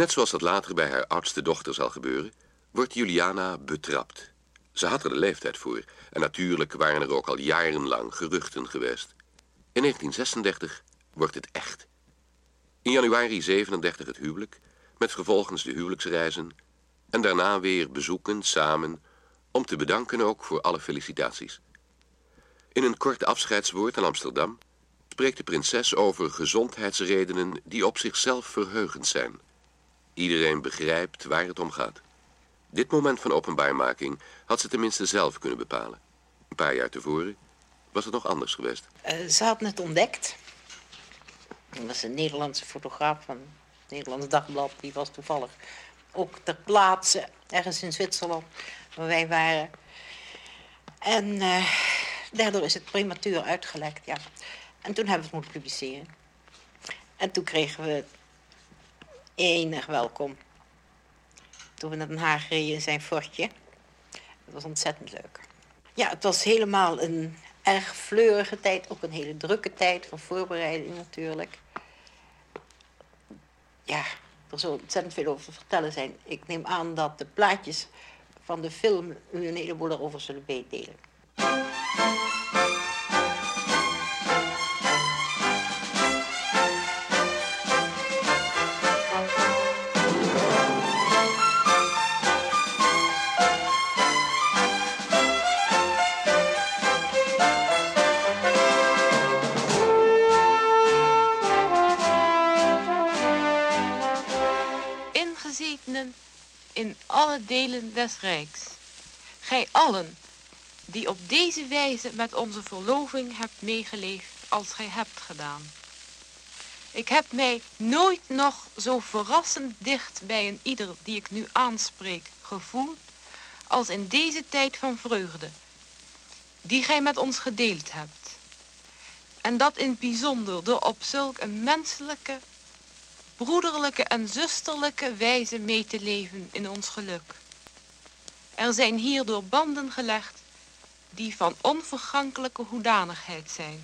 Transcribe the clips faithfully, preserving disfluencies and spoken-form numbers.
Net zoals dat later bij haar oudste dochter zal gebeuren, wordt Juliana betrapt. Ze had er de leeftijd voor en natuurlijk waren er ook al jarenlang geruchten geweest. In negentien zesendertig wordt het echt. In januari zevenendertig het huwelijk, met vervolgens de huwelijksreizen en daarna weer bezoeken samen om te bedanken ook voor alle felicitaties. In een kort afscheidswoord in Amsterdam spreekt de prinses over gezondheidsredenen die op zichzelf verheugend zijn. Iedereen begrijpt waar het om gaat. Dit moment van openbaarmaking had ze tenminste zelf kunnen bepalen. Een paar jaar tevoren was het nog anders geweest. Uh, ze had het ontdekt. Dat was een Nederlandse fotograaf van het Nederlands Dagblad. Die was toevallig ook ter plaatse, ergens in Zwitserland, waar wij waren. En uh, daardoor is het prematuur uitgelekt, ja. En toen hebben we het moeten publiceren. En toen kregen we enig welkom. Toen we naar Den Haag reden in zijn fortje. Dat was ontzettend leuk. Ja, het was helemaal een erg fleurige tijd. Ook een hele drukke tijd van voorbereiding natuurlijk. Ja, er zal ontzettend veel over te vertellen zijn. Ik neem aan dat de plaatjes van de film u een heleboel erover zullen meedelen. In alle delen des Rijks. Gij allen, die op deze wijze met onze verloving hebt meegeleefd als gij hebt gedaan. Ik heb mij nooit nog zo verrassend dicht bij een ieder die ik nu aanspreek gevoeld als in deze tijd van vreugde, die gij met ons gedeeld hebt. En dat in het bijzonder door op zulk een menselijke, broederlijke en zusterlijke wijze mee te leven in ons geluk. Er zijn hierdoor banden gelegd die van onvergankelijke hoedanigheid zijn.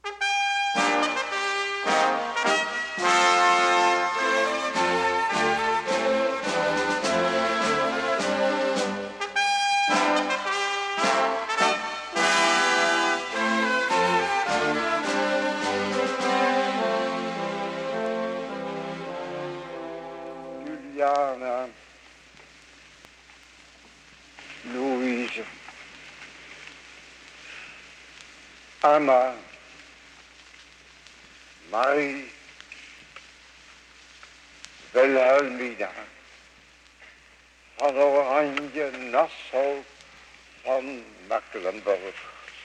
Juliana, Louise, Anna, Marie, Wilhelmina, van Oranje, Nassau, van Mecklenburg.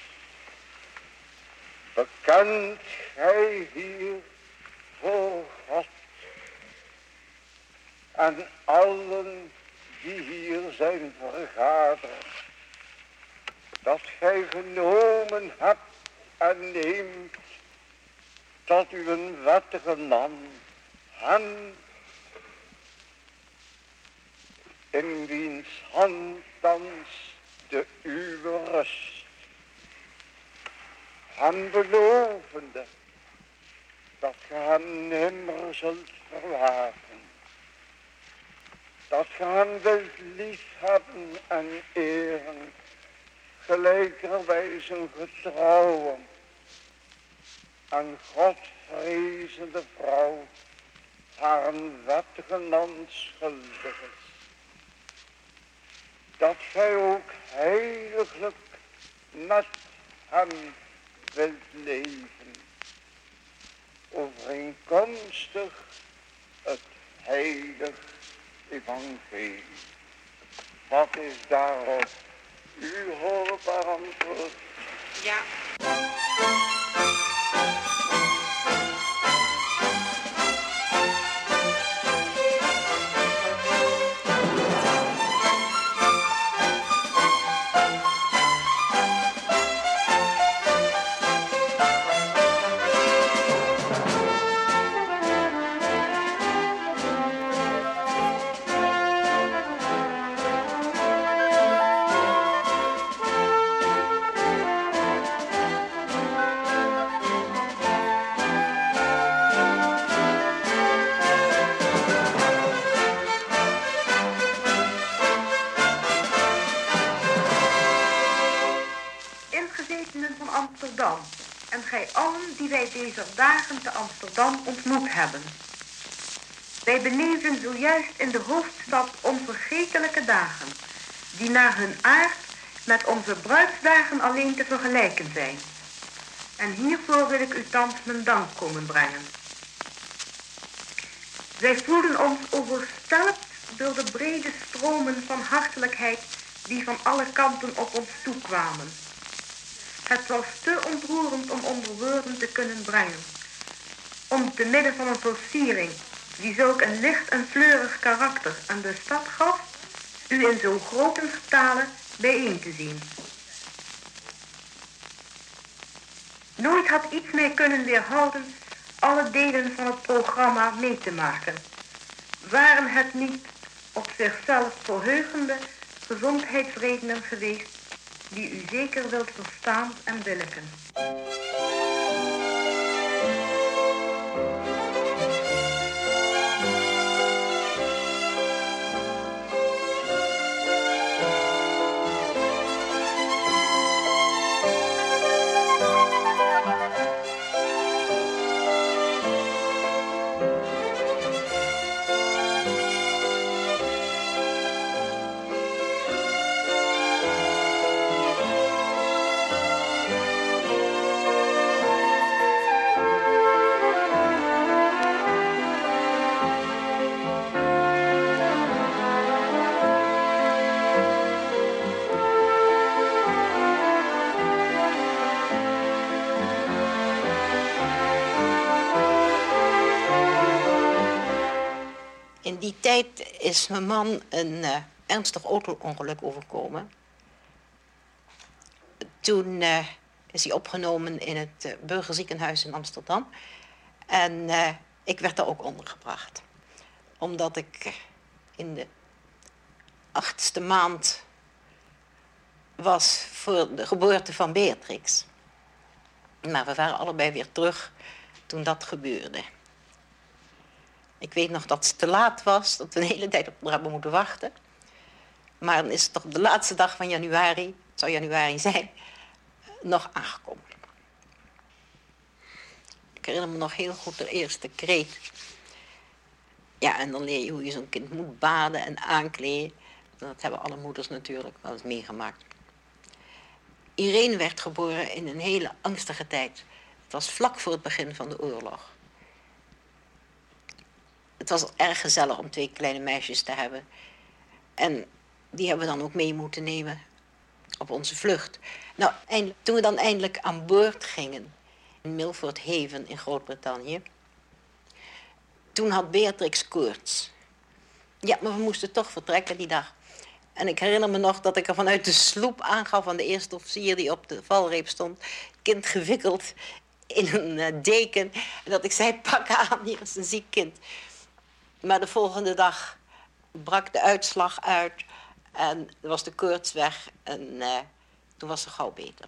Bekent gij hier voor God en allen die hier zijn vergaderd, dat gij genomen hebt en neemt tot u een wettige man, hen in wiens hand thans de uwe rust, hem belovende dat ge hem nimmer zult verlaten, dat ge hem wilt liefhebben en eren, gelijkerwijs een getrouwe en godvrezende vrouw haar een wettige man schuldig is. Dat gij ook heiliglijk met hem wilt leven, overeenkomstig het heilig evangelie. Wat is daarop uw hoorbaar antwoord? Ja. die wij deze dagen te Amsterdam ontmoet hebben. Wij beleven zojuist in de hoofdstad onvergetelijke dagen, die naar hun aard met onze bruidsdagen alleen te vergelijken zijn. En hiervoor wil ik u thans mijn dank komen brengen. Wij voelen ons overstelpt door de brede stromen van hartelijkheid die van alle kanten op ons toekwamen. Het was te ontroerend om onder woorden te kunnen brengen. Om te midden van een versiering die zulk een licht en fleurig karakter aan de stad gaf, u in zo grote getale bijeen te zien. Nooit had iets mij kunnen weerhouden alle delen van het programma mee te maken. Waren het niet op zichzelf verheugende gezondheidsredenen geweest die u zeker wilt verstaan en billijken. In die tijd is mijn man een uh, ernstig auto-ongeluk overkomen. Toen uh, is hij opgenomen in het uh, Burgerziekenhuis in Amsterdam. En uh, ik werd daar ook ondergebracht. Omdat ik uh, in de achtste maand was voor de geboorte van Beatrix. Maar we waren allebei weer terug toen dat gebeurde. Ik weet nog dat het te laat was, dat we een hele tijd op haar hebben moeten wachten. Maar dan is het toch de laatste dag van januari, het zou januari zijn, nog aangekomen. Ik herinner me nog heel goed de eerste kreet. Ja, en dan leer je hoe je zo'n kind moet baden en aankleden. Dat hebben alle moeders natuurlijk wel eens meegemaakt. Irene werd geboren in een hele angstige tijd. Het was vlak voor het begin van de oorlog. Het was erg gezellig om twee kleine meisjes te hebben. En die hebben we dan ook mee moeten nemen op onze vlucht. Nou, eindelijk, toen we dan eindelijk aan boord gingen in Milford Haven in Groot-Brittannië, toen had Beatrix koorts. Ja, maar we moesten toch vertrekken die dag. En ik herinner me nog dat ik er vanuit de sloep aangaf aan de eerste officier die op de valreep stond, kind gewikkeld in een uh, deken, en dat ik zei, pak aan, hier is een ziek kind. Maar de volgende dag brak de uitslag uit en was de koorts weg en uh, toen was ze gauw beter.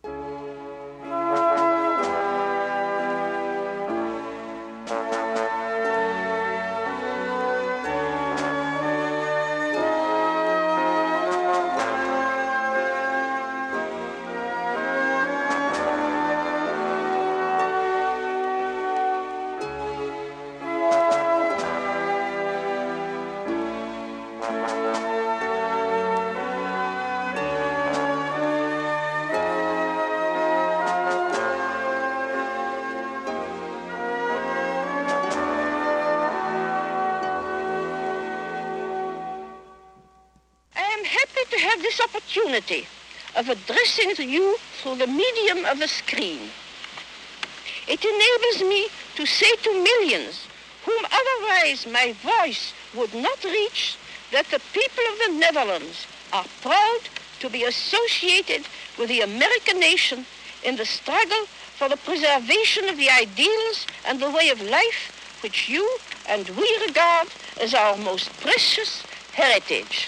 Opportunity of addressing to you through the medium of a screen. It enables me to say to millions whom otherwise my voice would not reach that the people of the Netherlands are proud to be associated with the American nation in the struggle for the preservation of the ideals and the way of life which you and we regard as our most precious heritage.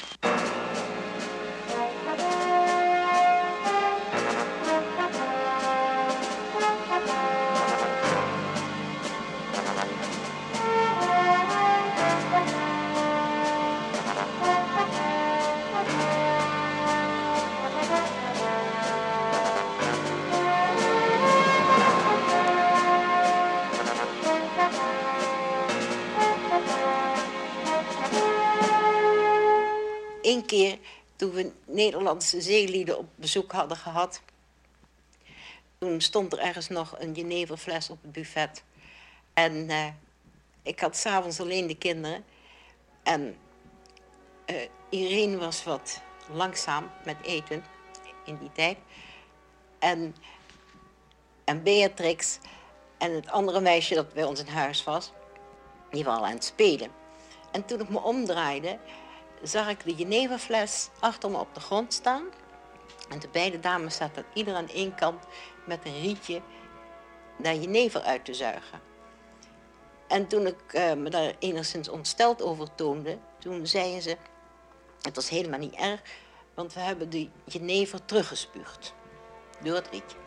één keer, toen we Nederlandse zeelieden op bezoek hadden gehad, toen stond er ergens nog een jeneverfles op het buffet. En uh, ik had 's avonds alleen de kinderen. En uh, Irene was wat langzaam met eten in die tijd. En, en Beatrix en het andere meisje dat bij ons in huis was, die waren al aan het spelen. En toen ik me omdraaide, zag ik de jeneverfles achter me op de grond staan. En de beide dames zaten ieder aan één kant met een rietje daar jenever uit te zuigen. En toen ik uh, me daar enigszins ontsteld over toonde, toen zeiden ze, het was helemaal niet erg, want we hebben de jenever teruggespuugd door het rietje.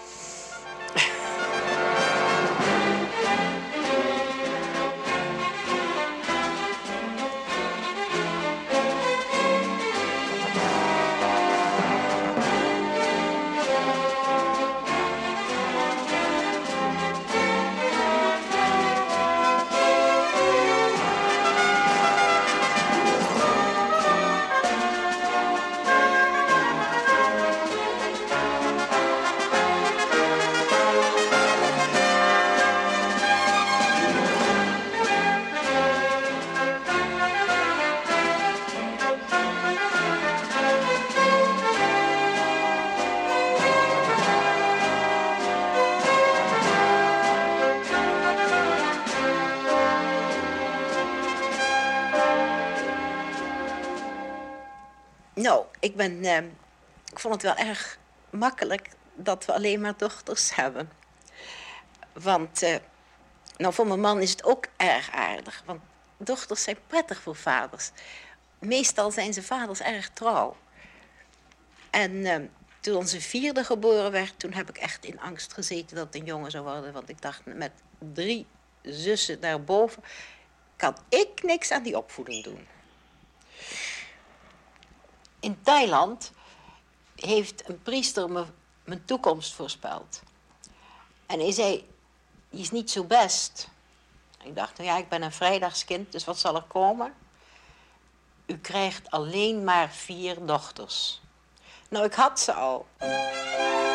Nou, ik ben, uh, ik vond het wel erg makkelijk dat we alleen maar dochters hebben. Want, uh, nou voor mijn man is het ook erg aardig. Want dochters zijn prettig voor vaders. Meestal zijn ze vaders erg trouw. En uh, toen onze vierde geboren werd, toen heb ik echt in angst gezeten dat het een jongen zou worden. Want ik dacht, met drie zussen daarboven kan ik niks aan die opvoeding doen. In Thailand heeft een priester me mijn toekomst voorspeld. En hij zei, die is niet zo best. Ik dacht, nou ja, ik ben een vrijdagskind, dus wat zal er komen? U krijgt alleen maar vier dochters. Nou, ik had ze al.